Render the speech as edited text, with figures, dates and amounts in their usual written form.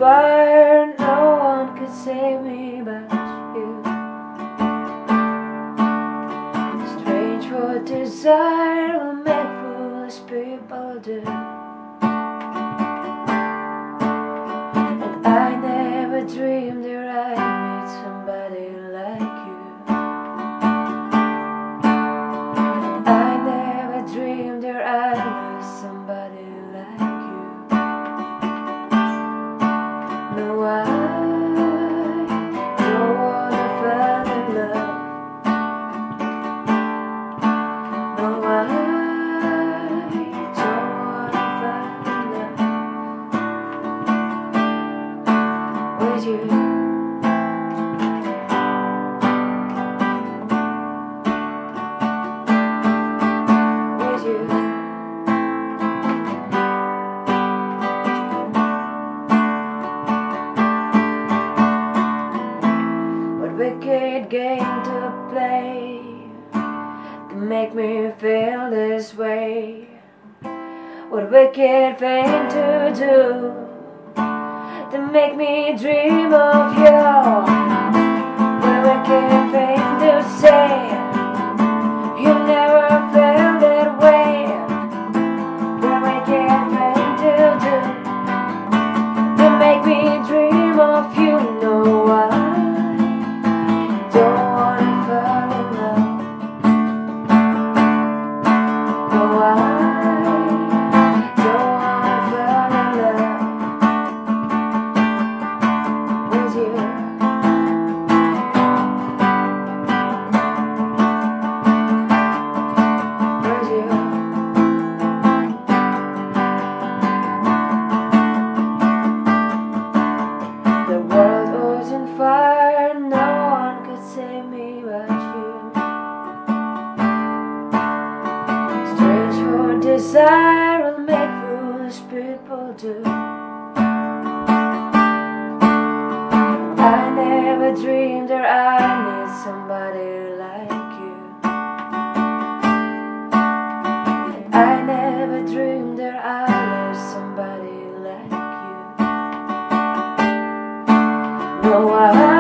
fire, no one could save me but you. Strange what desire will make foolish people do. And I never dreamed that I'd meet somebody like you. And I never dreamed that I'd lose somebody like you. No, I don't wanna fall in love. No, I don't wanna fall in love with you. With you. What wicked game to play to make me feel this way? What wicked thing to do to make me dream of you? What wicked thing to say? You never felt that way. What wicked thing to do to make me dream of you? No, I don't wanna fall in love. No, I don't wanna fall in love with you. With you. The world was on fire, no one could save me but you. Strange what desire will make foolish people do. I never dreamed that I'd need somebody like you. I never dreamed that I'd love somebody like you. No, I